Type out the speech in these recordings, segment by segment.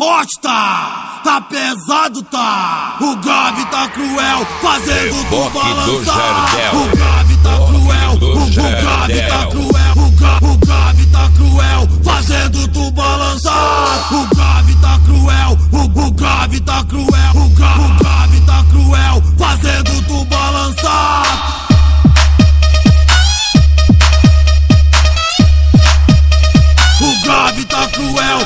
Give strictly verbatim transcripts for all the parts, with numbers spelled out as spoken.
forte tá, tá pesado tá. O grave tá cruel, fazendo tu balançar. O grave tá cruel, o, o grave tá cruel, o, gra, o grave tá cruel, fazendo tu balançar. O grave tá cruel, o, o grave tá cruel, o, gra, o grave tá cruel, fazendo tu balançar. O grave tá cruel.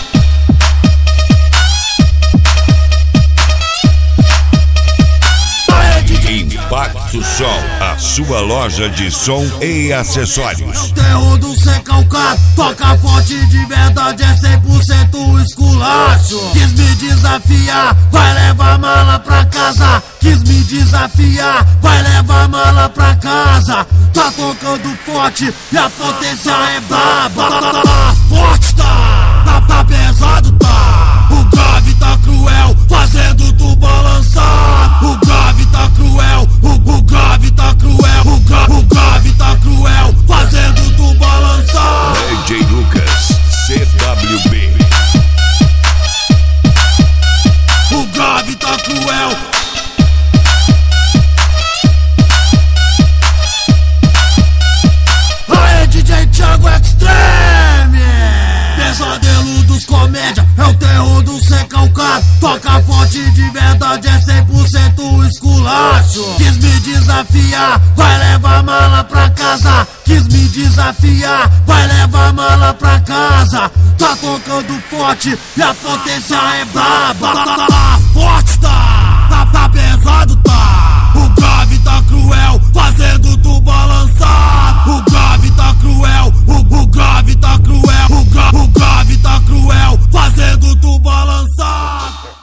Impacto Som, a sua loja de som e acessórios. O terror do ser calcado, toca forte de verdade, é cem por cento esculacho. Quis me desafiar, vai levar mala pra casa. Quis me desafiar, vai levar mala pra casa. Tá tocando forte e a potência é braba. Forte tá, tá, tá pesado tá. O grave tá cruel, fazendo tu balançar. O grave tá cruel, o, o grave tá cruel, o, gra, o grave tá cruel, fazendo tu balançar. D J Lucas, C W B. O grave tá cruel. Aê, D J Thiago Extreme, pesadelo dos comédia, é o terror do ser calcado. Toca forte de verdade, é cem por cento esculacho. Quis me desafiar, vai levar mala pra casa. Quis me desafiar, vai levar mala pra casa. Tá tocando forte e a potência é braba. Forte tá, tá, tá pesado